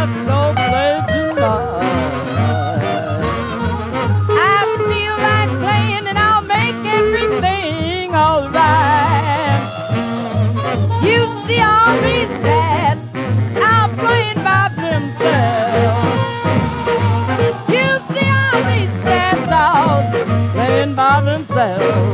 so play tonight. I feel like playing and I'll make everything alright. You see all these cats out playing by themselves. You see all these cats out playing by themselves.